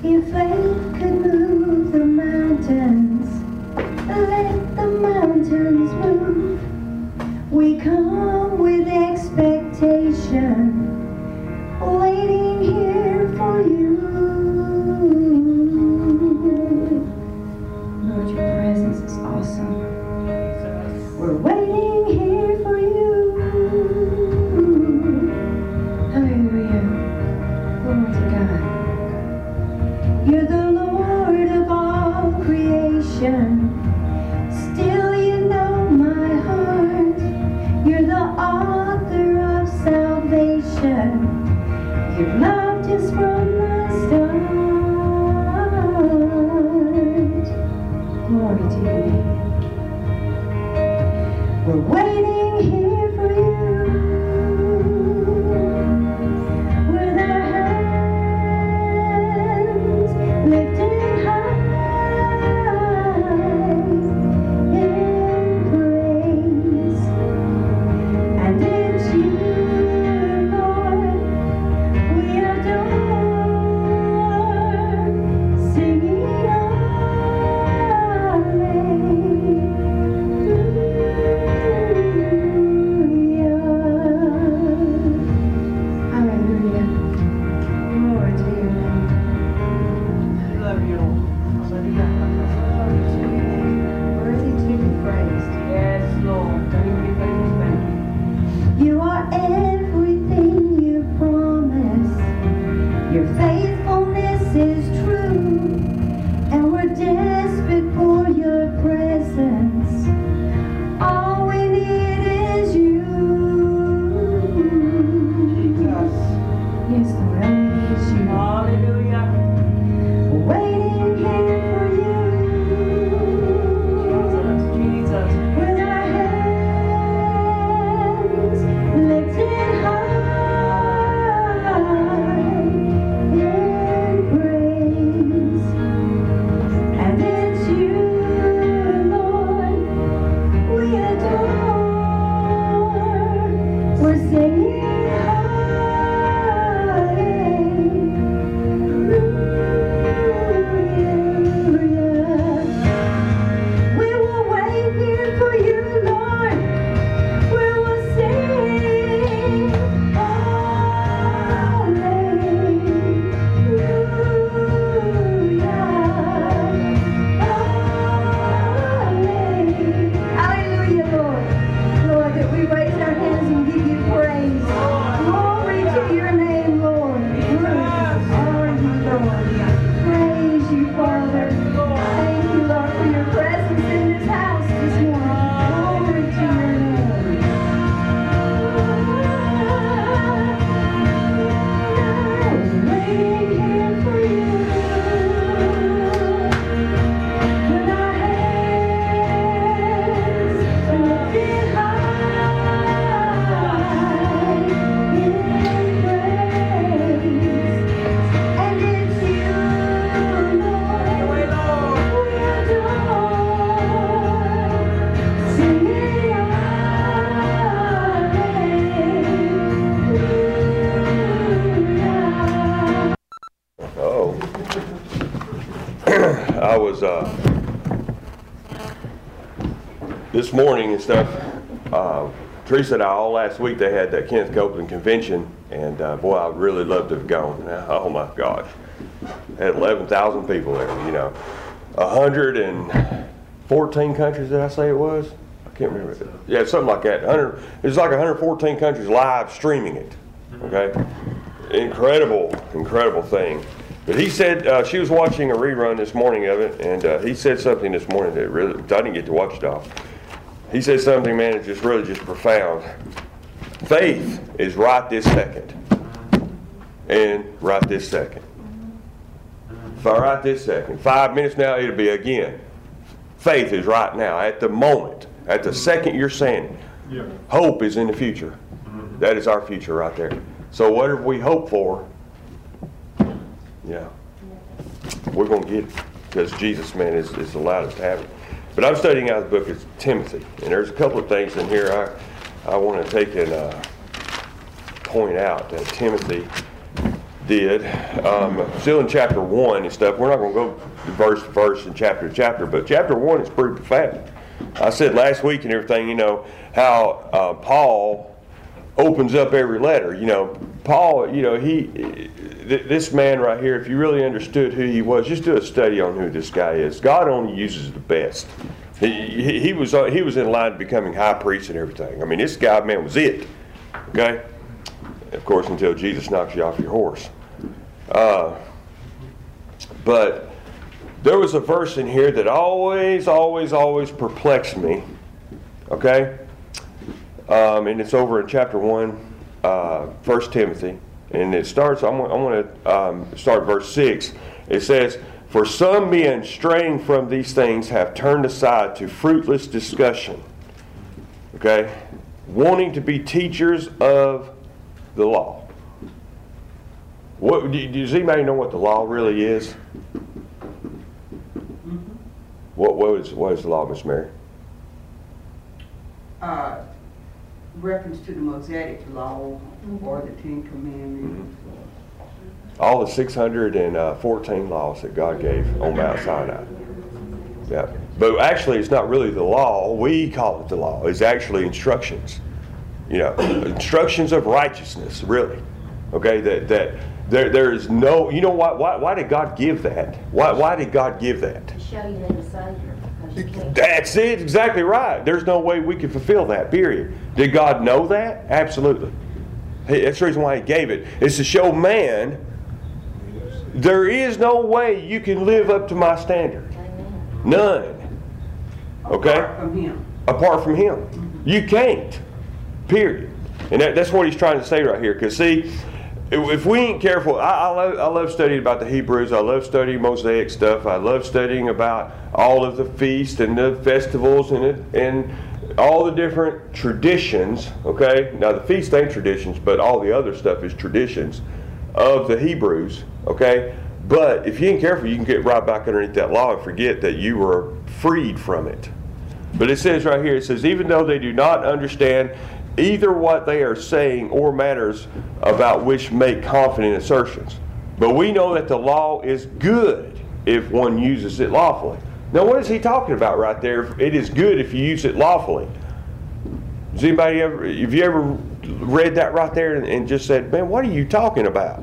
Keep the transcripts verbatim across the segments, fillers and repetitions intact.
If faith could move the mountains, let the mountains move. We come with expectation, waiting here for you. Lord, your presence is awesome. We're waiting here for you. Hallelujah. Glory to God. You're the Lord of all creation. Still you know my heart. You're the author of salvation. You've loved us from the start. Glory to your name. We're waiting here for you. With our hands lifted high in praise. And it's you, Lord, we adore, singing hallelujah. Glory to your name. Love you. Worthy to be praised. Yes, Lord. Thank you, thank you, thank you. You are everything you promise. Your faithfulness is true. And we're desperate for your presence. All we need is you. Jesus. Yes, Lord, all we need is you. Hallelujah. Waiting here for you. Jesus, Jesus. With our hands lifted high in praise. And it's you, Lord, we adore. We're singing hallelujah. We will wait here for you, Lord. We will sing hallelujah. Hallelujah, Lord. Lord, that we raise our hands and give you praise. Glory to your name, Lord. Worthy are you, Lord. Praise you, Father. Thank you, Lord, for your presence in this house this morning. Glory to your name. Waiting here for you. With our hands lifted high in praise. And it's you, Lord, we adore, singing hallelujah. Oh, I was uh, this morning and stuff. Uh, Teresa and I all last week they had that Kenneth Copeland convention, and uh, boy, I would really love to have gone. Oh my gosh, had eleven thousand people there. You know, one hundred fourteen countries. Did I say it was? I can't remember. Yeah, something like that. one hundred. It was like one hundred fourteen countries live streaming it. Okay, incredible, incredible thing. But he said uh, she was watching a rerun this morning of it, and uh, he said something this morning that really I didn't get to watch it all. He said something, man, it's just really just profound. Faith is right this second, and right this second. Right this second. Five minutes now, it'll be again. Faith is right now, at the moment, at the second you're saying it. Yeah. Hope is in the future. That is our future right there. So whatever we hope for, yeah, we're going to get it because Jesus, man, is, is allowed us to have it. But I'm studying out the book of Timothy, and there's a couple of things in here I, I want to take and uh, point out that Timothy, did, um, still in chapter one and stuff. We're not going to go verse to verse and chapter to chapter, but chapter one is pretty profound. I said last week and everything, you know, how uh, Paul opens up every letter. You know, Paul, you know, he, th- this man right here, if you really understood who he was, just do a study on who this guy is. God only uses the best. He, he, he was uh, he was in line to becoming high priest and everything. I mean, this guy, man, was it. Okay? Of course, until Jesus knocks you off your horse. Uh, but there was a verse in here that always, always, always perplexed me. Okay? Um, and it's over in chapter one, uh, First Timothy. And it starts, I'm, I'm going to um, start verse six. It says, "For some men straying from these things have turned aside to fruitless discussion." Okay? Wanting to be teachers of the law. What, does anybody know what the law really is? Mm-hmm. What, what, is, what is the law, Miss Mary? Uh, reference to the Mosaic law or the Ten Commandments. All the six hundred fourteen laws that God gave on Mount Sinai. Yeah. But actually, it's not really the law. We call it the law. It's actually instructions. You know, instructions of righteousness, really. Okay, that that there there is no. You know why why why did God give that? Why why did God give that? To show you need a Savior. Because you can't. That's it. Exactly right. There's no way we can fulfill that. Period. Did God know that? Absolutely. Hey, that's the reason why He gave it. It's to show man there is no way you can live up to my standard. Amen. None. Okay? Apart from Him. Apart from Him. You can't. Period. And that, that's what he's trying to say right here. Because see, if, if we ain't careful, I, I, love, I love studying about the Hebrews. I love studying Mosaic stuff. I love studying about all of the feasts and the festivals and it, and all the different traditions. Okay? Now the feast ain't traditions, but all the other stuff is traditions of the Hebrews. Okay? But if you ain't careful, you can get right back underneath that law and forget that you were freed from it. But it says right here, it says, even though they do not understand either what they are saying or matters about which make confident assertions. But we know that the law is good if one uses it lawfully. Now what is he talking about right there? It is good if you use it lawfully. Has anybody ever, have you ever read that right there and, and just said, man, what are you talking about?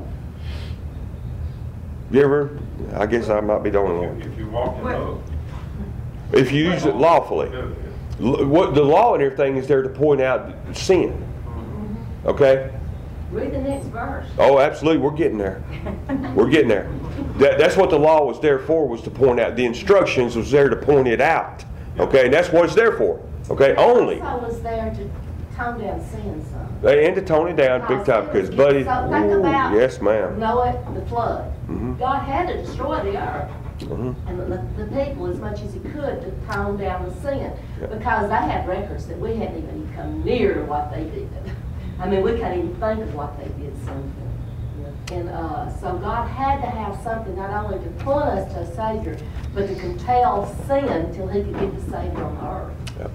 You ever? I guess I might be the only one. If you walk in love. If you use it lawfully. L- What the law and everything is there to point out sin. Okay? Read the next verse. Oh, absolutely. We're getting there. We're getting there. That, that's what the law was there for, was to point out. The instructions was there to point it out. Okay? And that's what it's there for. Okay? Only. I was there to tone down sin some. And to tone it down big time because, buddy, So think ooh, about yes, ma'am. Noah, the flood. Mhm. God had to destroy the earth. Mhm. And the, the people as much as He could to tone down the sin. Yeah. Because they had records that we hadn't even come near what they did. I mean, we can't even think of what they did something. And uh, so God had to have something not only to point us to a Savior, but to compel sin till He could get the Savior on the earth. Yep.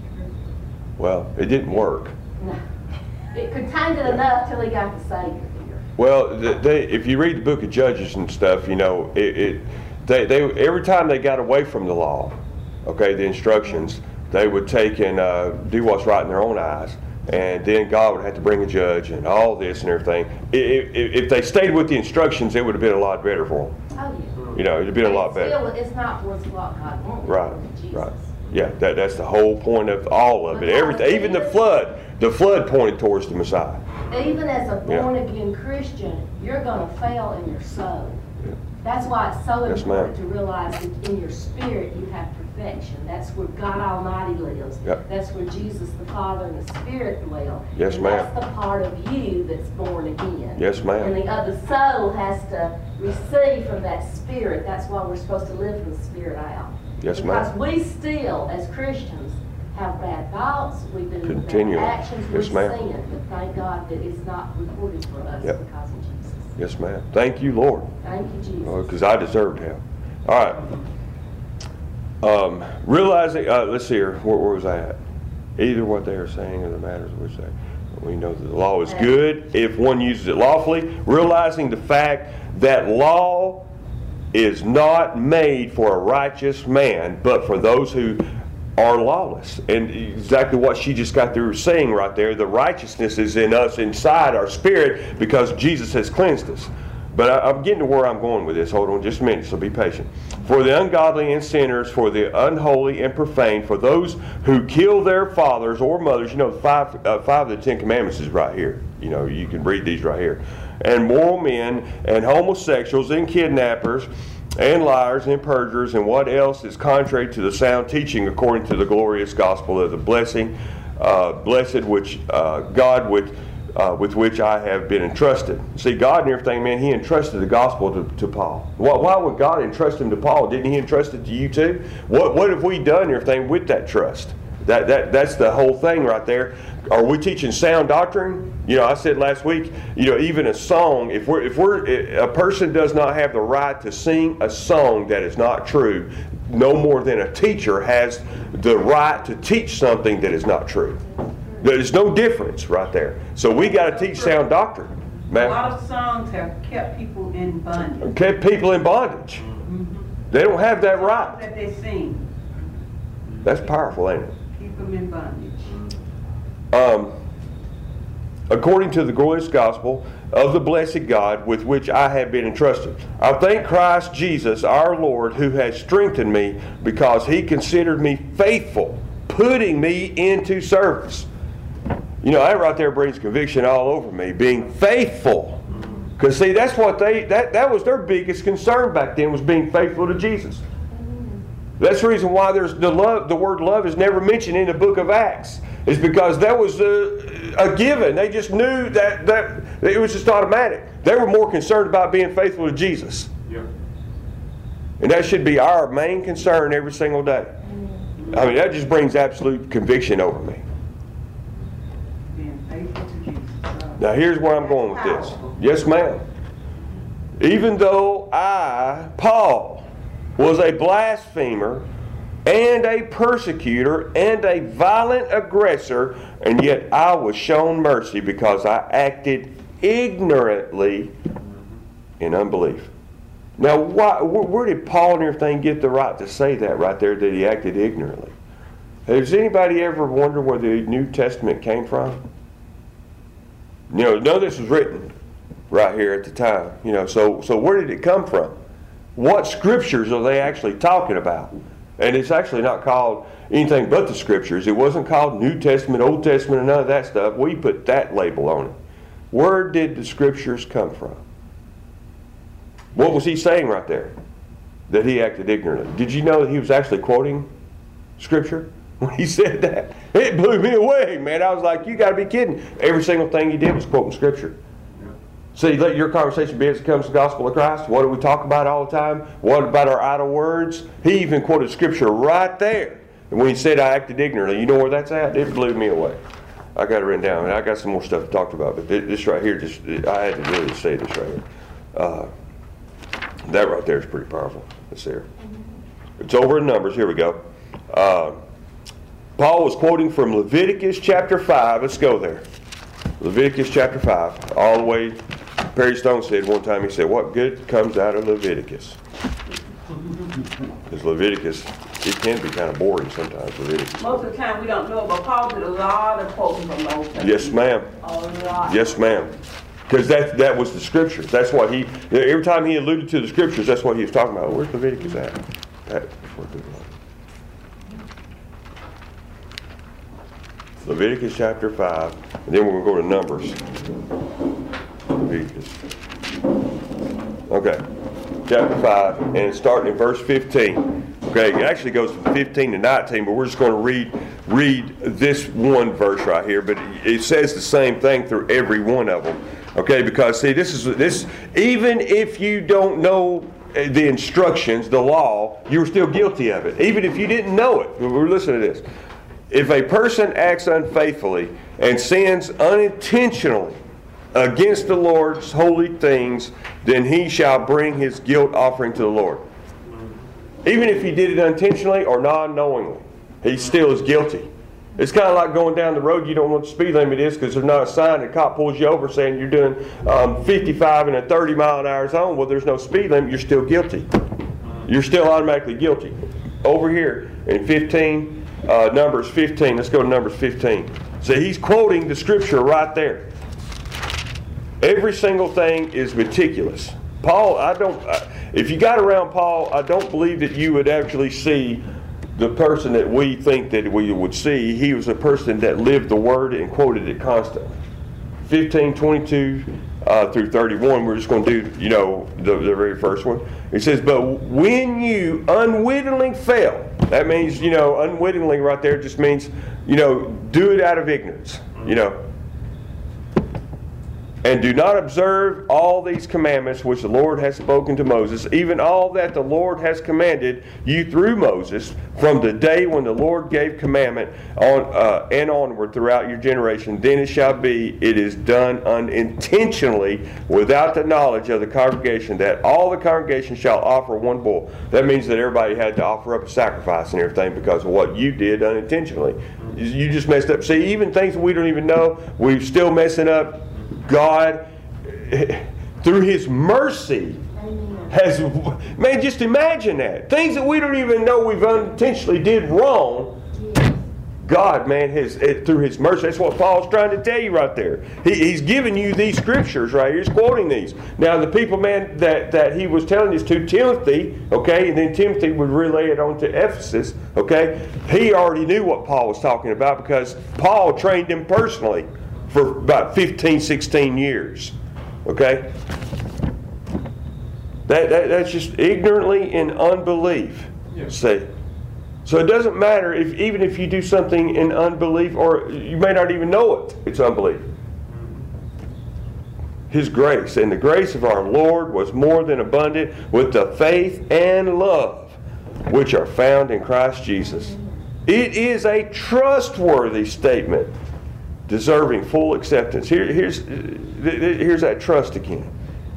Well, it didn't work. No. It contained it enough till He got the Savior here. Well, th- they, if you read the book of Judges and stuff, you know, it, it they, they every time they got away from the law, okay, the instructions, they would take and uh, do what's right in their own eyes, and then God would have to bring a judge and all this and everything. If, if, if they stayed with the instructions, it would have been a lot better for them. Oh, yeah. You know, it'd have been a lot better. Still, it's not towards what God wanted. Right, Jesus. right. Yeah, that, that's the whole point of all of it. Everything, even the flood, the flood pointed towards the Messiah. Even as a Yeah. born-again Christian, you're going to fail in your soul. Yeah. That's why it's so Yes, important ma'am. to realize that in your spirit you have perfection. That's where God Almighty lives. Yep. That's where Jesus the Father and the Spirit dwell. Yes, and ma'am. That's the part of you that's born again. Yes, ma'am. And the other soul has to receive from that Spirit. That's why we're supposed to live from the Spirit out. Yes, ma'am. Because we still, as Christians, have bad thoughts, we do Continually. bad actions, we Yes, ma'am. sin, but thank God that it's not recorded for us Yep. because of Jesus. Yes, ma'am. Thank you, Lord. Thank you, Jesus. Because I deserved him. All right. Um, realizing, uh, let's see here, where, where was I at? Either what they are saying or the matters which they. We know that the law is good if one uses it lawfully, realizing the fact that law is not made for a righteous man, but for those who are lawless. And exactly what she just got through saying right there, the righteousness is in us, inside our spirit, because Jesus has cleansed us. But I, I'm getting to where I'm going with this. Hold on just a minute, so be patient. For the ungodly and sinners, for the unholy and profane, for those who kill their fathers or mothers. You know, five, uh, five of the Ten Commandments is right here. You know, you can read these right here. And moral men, and homosexuals, and kidnappers, and liars, and perjurers, and what else is contrary to the sound teaching according to the glorious gospel of the blessing, uh, blessed which uh, God would Uh, with which I have been entrusted. See, God and everything, man, He entrusted the gospel to, to Paul. Why, why would God entrust him to Paul? Didn't He entrust it to you too? What what have we done and everything with that trust? That that that's the whole thing right there. Are we teaching sound doctrine? You know, I said last week, you know, even a song, if we're if we're a person does not have the right to sing a song that is not true, no more than a teacher has the right to teach something that is not true. There's no difference right there. So we got to teach sound doctrine. Man. A lot of songs have kept people in bondage. Kept people in bondage. Mm-hmm. They don't have that right. That they sing. That's powerful, ain't it? Keep them in bondage. Um, according to the glorious gospel of the blessed God with which I have been entrusted. I thank Christ Jesus our Lord, who has strengthened me because He considered me faithful, putting me into service. You know, that right there brings conviction all over me, being faithful. Because see, that's what they, that, that was their biggest concern back then, was being faithful to Jesus. That's the reason why there's the love, the word love is never mentioned in the book of Acts. It's because that was a, a given. They just knew that, that it was just automatic. They were more concerned about being faithful to Jesus. Yeah. And that should be our main concern every single day. I mean, that just brings absolute conviction over me. Being faithful to Jesus. Now here's where I'm going with this. Yes, ma'am. Even though I, Paul, was a blasphemer and a persecutor and a violent aggressor, and yet I was shown mercy because I acted ignorantly in unbelief. Now, why, where did Paul and everything get the right to say that right there, that he acted ignorantly? Has anybody ever wondered where the New Testament came from? You know, none of this was written right here at the time. You know, so so where did it come from? What scriptures are they actually talking about? And it's actually not called anything but the scriptures. It wasn't called New Testament, Old Testament, and none of that stuff. We put that label on it. Where did the scriptures come from? What was he saying right there? That he acted ignorantly. Did you know that he was actually quoting scripture when he said that? It blew me away, man. I was like, you got to be kidding. Every single thing he did was quoting scripture. See, let your conversation be as it comes to the gospel of Christ. What do we talk about all the time? What about our idle words? He even quoted scripture right there. And when he said I acted ignorantly, you know where that's at? It blew me away. I got it written down. And I got some more stuff to talk about, but this right here, just I had to really say this right here. Uh, that right there is pretty powerful. It's there. It's over in Numbers. Here we go. Uh, Paul was quoting from Leviticus chapter five. Let's go there. Leviticus chapter five, all the way. Perry Stone said one time, he said, what good comes out of Leviticus? Because Leviticus, it can be kind of boring sometimes, Leviticus. Most of the time we don't know, but Paul did a lot of quoting from the Old Testament. Yes, ma'am. A lot. Yes, ma'am. Because that, that was the scriptures. That's what he, every time he alluded to the scriptures, that's what he was talking about. Where's Leviticus at? That, where's the Leviticus chapter five, and then we're going to go to Numbers. Leviticus. Okay, chapter five, and it's starting in verse fifteen. Okay, it actually goes from fifteen to nineteen, but we're just going to read read this one verse right here. But it says the same thing through every one of them. Okay, because see, this is this. Even if you don't know the instructions, the law, you're still guilty of it. Even if you didn't know it. We're listening to this. If a person acts unfaithfully and sins unintentionally against the Lord's holy things, then he shall bring his guilt offering to the Lord. Even if he did it unintentionally or non-knowingly, he still is guilty. It's kind of like going down the road. You don't know what the speed limit is because there's not a sign. The cop pulls you over saying you're doing um, fifty-five in a thirty mile an hour zone. Well, there's no speed limit. You're still guilty. You're still automatically guilty. Over here in fifteen, uh, Numbers fifteen. Let's go to Numbers fifteen. So he's quoting the scripture right there. Every single thing is meticulous. Paul, I don't. I, if you got around Paul, I don't believe that you would actually see the person that we think that we would see. He was a person that lived the word and quoted it constantly. fifteen, twenty-two uh, through thirty-one. We're just going to do, you know, the, the very first one. It says, "But when you unwittingly fell," that means, you know, unwittingly right there just means, you know, do it out of ignorance, you know. "And do not observe all these commandments which the Lord has spoken to Moses, even all that the Lord has commanded you through Moses, from the day when the Lord gave commandment on uh, and onward throughout your generation, then it shall be, it is done unintentionally without the knowledge of the congregation, that all the congregation shall offer one bull." That means that everybody had to offer up a sacrifice and everything because of what you did unintentionally. You just messed up. See, even things we don't even know, we're still messing up. God, through His mercy, has, man, just imagine that. Things that we don't even know we've unintentionally did wrong, God, man, has, through His mercy, that's what Paul's trying to tell you right there. He, he's giving you these scriptures right here. He's quoting these. Now, the people, man, that, that he was telling this to, Timothy, okay, and then Timothy would relay it on to Ephesus, okay, he already knew what Paul was talking about because Paul trained him personally for about fifteen, sixteen years. Okay? That, that That's just ignorantly in unbelief. Yeah. See? So it doesn't matter if even if you do something in unbelief, or you may not even know it, it's unbelief. His grace and the grace of our Lord was more than abundant with the faith and love which are found in Christ Jesus. It is a trustworthy statement, deserving full acceptance. Here, here's, here's that trust again.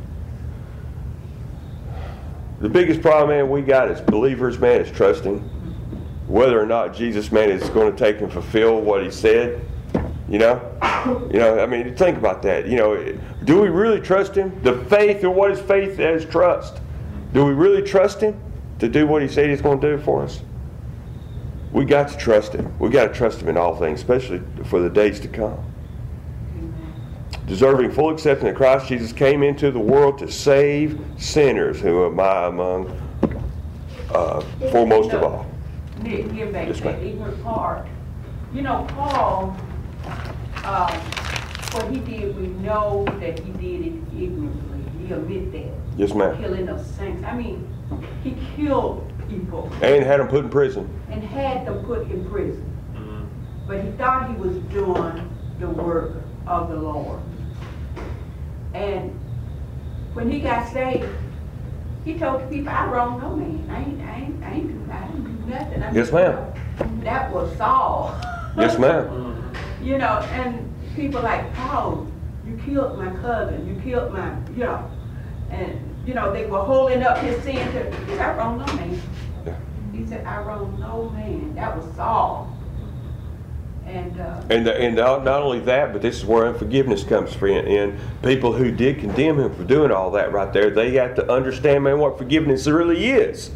The biggest problem, man, we got as believers, man, is trusting whether or not Jesus, man, is going to take and fulfill what He said. You know? You know, I mean, think about that. You know, do we really trust Him? The faith, or what is faith as trust? Do we really trust Him to do what He said He's going to do for us? We got to trust Him. We got to trust Him in all things, especially for the days to come. Amen. Deserving full acceptance that Christ Jesus came into the world to save sinners, who am I among uh, foremost of all. Nick, get back Yes, to that ignorant part. You know, Paul, um, what he did, we know that he did it ignorantly. He admit that. Yes, ma'am. Killing of saints. I mean, he killed people. And had them put in prison. And had them put in prison. Mm-hmm. But he thought he was doing the work of the Lord. And when he got saved, he told the people, "I wronged no man. I ain't, I ain't, I ain't, I didn't do nothing." I Yes, ma'am. That was Saul. Yes, ma'am. You know, and people like, "Paul, you killed my cousin. You killed my, you know," and you know they were holding up his sin to. He said, "I wronged no man." Yeah. He said, "I wronged no man." That was Saul. And uh, and the, and not only that, but this is where unforgiveness comes from. And people who did condemn him for doing all that right there, they have to understand, man, what forgiveness really is.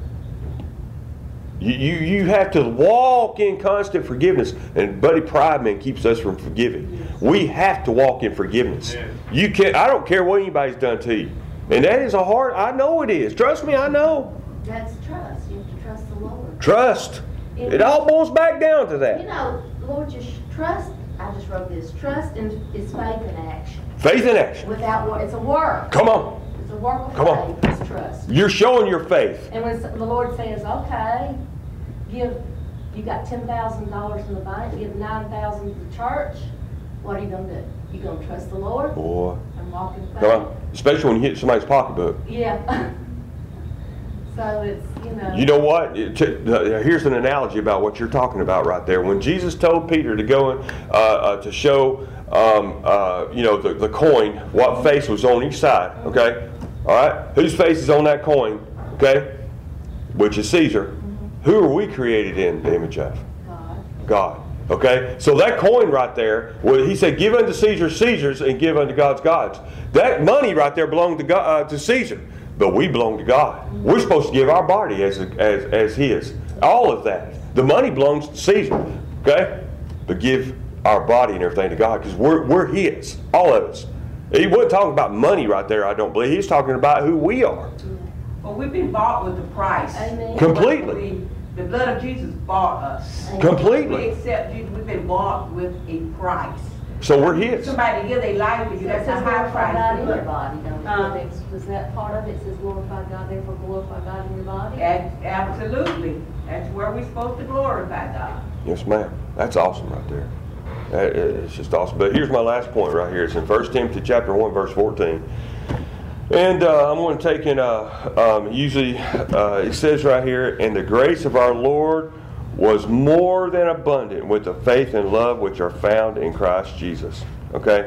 You, you, you have to walk in constant forgiveness. And Buddy Prideman keeps us from forgiving. We have to walk in forgiveness. You can't, I don't care what anybody's done to you. And that is a hard, I know it is. Trust me, I know. That's trust. You have to trust the Lord. Trust. It all boils back down to that. You know, Lord, just trust. I just wrote this. Trust in, is faith in action. Faith in action. Without work. It's a work. Come on. It's a work of Come faith. on. It's trust. You're showing your faith. And when the Lord says, okay, give, you got ten thousand dollars in the bank, give nine thousand dollars to the church, what are you going to do? You going to trust the Lord? Boy. And walk in faith? Come on. Especially when you hit somebody's pocketbook. Yeah. So it's, you know. You know what? It, to, uh, here's an analogy about what you're talking about right there. When Jesus told Peter to go and uh, uh, to show, um, uh, you know, the, the coin, what face was on each side, okay? All right? Whose face is on that coin, okay? Which is Caesar. Mm-hmm. Who are we created in the image of? God. God. Okay, so that coin right there, well, he said, "Give unto Caesar Caesar's, and give unto God's God's." That money right there belonged to God, uh, to Caesar, but we belong to God. We're supposed to give our body as as as His. All of that. The money belongs to Caesar. Okay, but give our body and everything to God because we're we're His. All of us. He wasn't talking about money right there. I don't believe he's talking about who we are. Well, we've been bought with a price. Amen. Completely. We- The blood of Jesus bought us. Completely. We accept Jesus. We've been bought with a price. So we're His. Somebody give their life for you. That's a high glorify God price. in your body, don't it? Uh, That's- Was that part of it? It says glorify God, therefore glorify God in your body? Ab- Absolutely. That's where we're supposed to glorify God. Yes, ma'am. That's awesome right there. That- It's just awesome. But here's my last point right here. It's in First Timothy chapter one, verse fourteen. And uh, I'm going to take in, uh, um, usually uh, it says right here, "And the grace of our Lord was more than abundant with the faith and love which are found in Christ Jesus." Okay?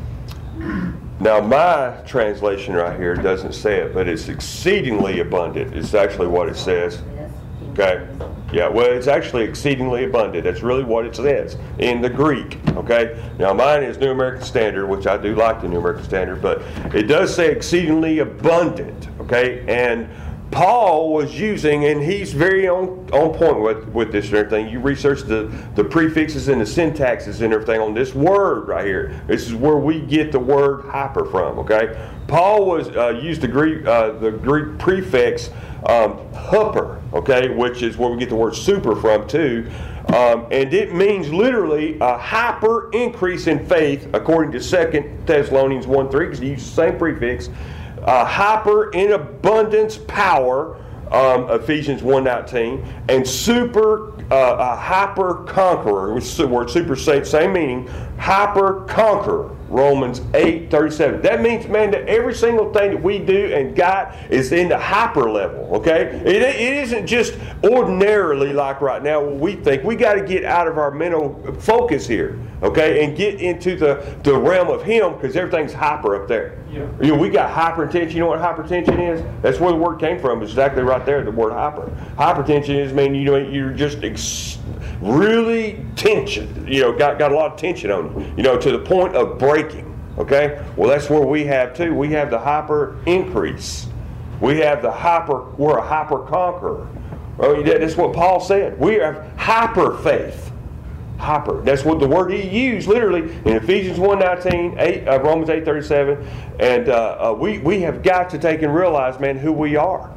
Now my translation right here doesn't say it, but it's exceedingly abundant. It's actually what it says. Yes. Okay. Yeah, well, it's actually exceedingly abundant. That's really what it says in the Greek. Okay. Now, mine is New American Standard, which I do like the New American Standard, but it does say exceedingly abundant. Okay. And Paul was using, and he's very on, on point with, with this and everything. You research the, the prefixes and the syntaxes and everything on this word right here. This is where we get the word hyper from, okay? Paul was uh, used the Greek uh, the Greek prefix um, hyper, okay, which is where we get the word super from too. Um, and it means literally a hyper increase in faith, according to Second Thessalonians one three, because he used the same prefix. Uh, hyper in abundance power, um, Ephesians one nineteen, and super, uh, a hyper conqueror, which is the word super, same, same meaning, hyper conqueror, Romans eight thirty-seven. That means, man, that every single thing that we do and got is in the hyper level, okay? It, it isn't just ordinarily like right now what we think. We got to get out of our mental focus here, okay, and get into the, the realm of Him, because everything's hyper up there. Yeah. You know, we got hypertension. You know what hypertension is? That's where the word came from. It's exactly right there, the word hyper. Hypertension is, mean, you know, you're just ex- really tension, you know, got, got a lot of tension on you, you know, to the point of breaking, okay? Well, that's where we have too. We have the hyper increase. We have the hyper, we're a hyper conqueror. Well, that's what Paul said. We have hyper faith. Hyper. That's what the word he used literally in Ephesians one nineteen, eight, uh, Romans eight thirty-seven. And uh, uh, we, we have got to take and realize, man, who we are.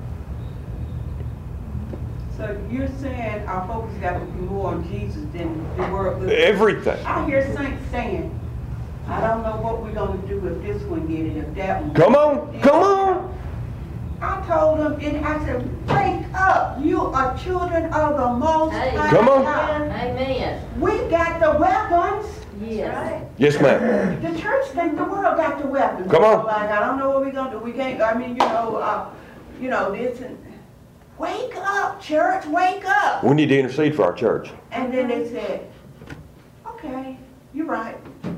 So you're saying our focus got to be more on Jesus than the world. Everything. I hear saints saying, "I don't know what we're going to do if this one get it, if that one." Come on, come on. I told them, and I said, "Wake up! You are children of the Most High Come on. God. Amen. We got the weapons." Yes. Yes, ma'am. The church think the world got the weapons. Come on. Like, I don't know what we're gonna do. We can't. I mean, you know, uh, you know this. And, wake up, church! Wake up! We need to intercede for our church. And then they said, "Okay, you're right.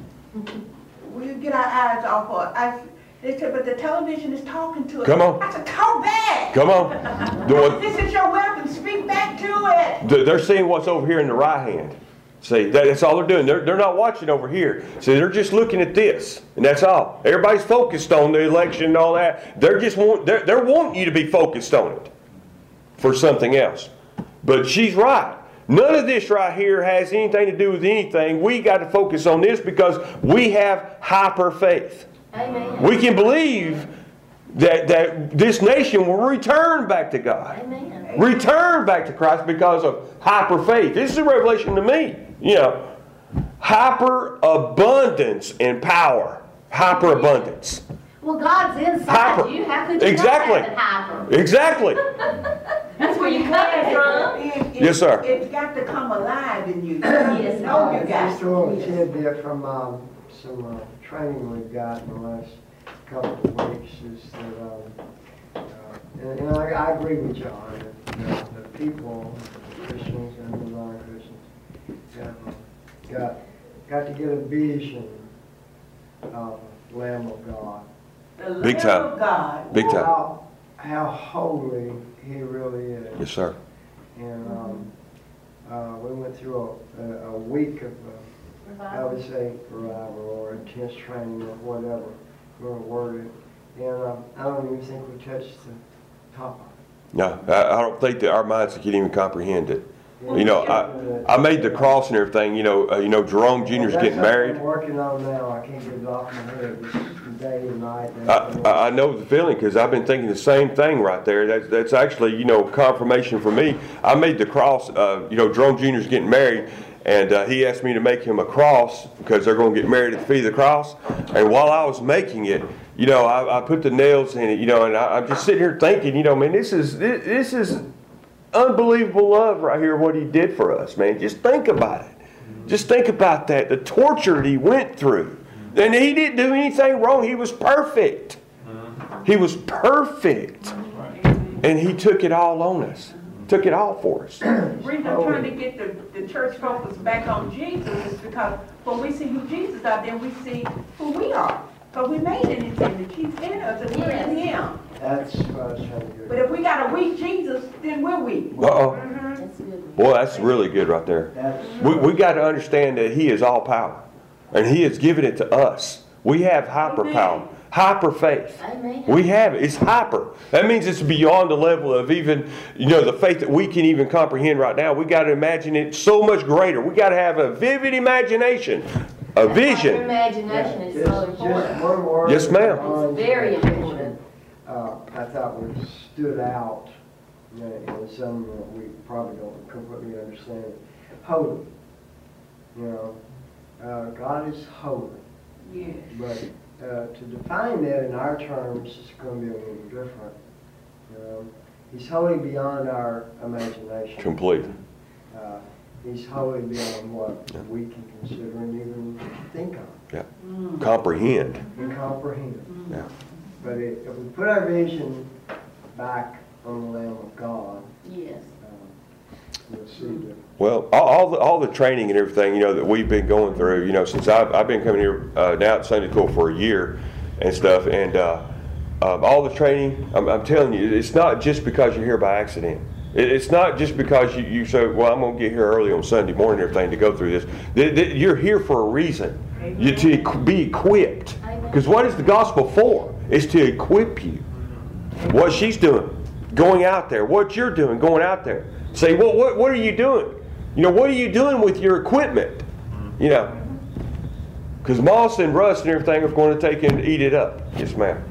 We'll get our eyes off of it." I, they said, "But the television is talking to us." Come on. I said, "Talk back. Come on. The one- This is your weapon. Speak back to it." They're seeing what's over here in the right hand. See, that- that's all they're doing. They're, they're not watching over here. See, they're just looking at this, and that's all. Everybody's focused on the election and all that. They're just want, they're, they're wanting you to be focused on it for something else. But she's right. None of this right here has anything to do with anything. We got to focus on this because we have hyper faith. Amen. We can believe that, that this nation will return back to God. Amen. Return back to Christ because of hyper faith. This is a revelation to me. You know, hyper abundance in power. Hyper abundance. Well, God's inside Hyper. you. How could you Exactly. not have it hyper? Exactly. That's where you coming from. It, it, Yes, sir. It's got to come alive in you. Yes, You know you Uh, got Just a little tidbit from um, some uh, training we've got in the last couple of weeks is that, um, uh, and, and I, I agree with John, that the, the people, Christians and the non-Christians, got, got, got to get a vision of the Lamb of God. the Big Lamb time. of God. Big time. How, how holy He really is. Yes, sir. And um, uh, we went through a, a, a week of, uh, I would say, revival or intense training or whatever you want to word it. And um, I don't even think we touched the top of it. No, I, I don't think that our minds can even comprehend it. You know, I, I made the cross and everything. You know, uh, you know, Jerome Junior's That's getting what married. I'm working on now. I can't get it off my head. It's day and night. I, I I know the feeling because I've been thinking the same thing right there. That's, that's actually, you know, confirmation for me. I made the cross. Uh, you know, Jerome Junior's getting married, and uh, he asked me to make him a cross because they're going to get married at the feet of the cross. And while I was making it, you know, I, I put the nails in it. You know, and I, I'm just sitting here thinking, you know, man, this is this, this is unbelievable love right here. What he did for us, man. Just think about it. Just think about that. The torture that he went through. And he didn't do anything wrong. He was perfect. He was perfect. And he took it all on us. Took it all for us. The reason I'm trying to get the, the church focus back on Jesus is because when we see who Jesus are, then we see who we are. Because we made it in image. He's in us and we're in him. That's what I was trying to do. But if we got a weak Jesus, then we're weak. Uh-oh. That's good. Boy, that's really good right there. That's, We, we got to understand that he is all power. And he has given it to us. We have hyper power. Hyper faith. Amen. We have it. It's hyper. That means it's beyond the level of even, you know, the faith that we can even comprehend right now. We got to imagine it so much greater. We got to have a vivid imagination, a Your vision. imagination is just, so just important. one word. Yes, ma'am. on It's very imagination, important. Uh, I thought we stood out, you know, and some uh, we probably don't completely understand it. Holy. You know, uh, God is holy. Yes. But uh, to define that in our terms is going to be a little different. You know, he's holy beyond our imagination. Completely. Uh, he's holy beyond what Yeah. we can consider and even think of Yeah. Mm. Comprehend. and comprehend. Yeah. But it, if we put our vision back on the Lamb of God, Yes. um, we'll see the Well, all, all the all the training and everything, you know, that we've been going through, you know, since I've, I've been coming here uh, now at Sunday school for a year and stuff, and uh, um, all the training, I'm, I'm telling you, it's not just because you're here by accident. It, it's not just because you, you say, well, I'm going to get here early on Sunday morning and everything to go through this. Th- th- You're here for a reason. You to equ- be equipped. Because what is the gospel for? It's to equip you. What she's doing, going out there. What you're doing, going out there. Say, well, what, what are you doing? You know, what are you doing with your equipment? You know, because moss and rust and everything are going to take and eat it up. Yes, ma'am.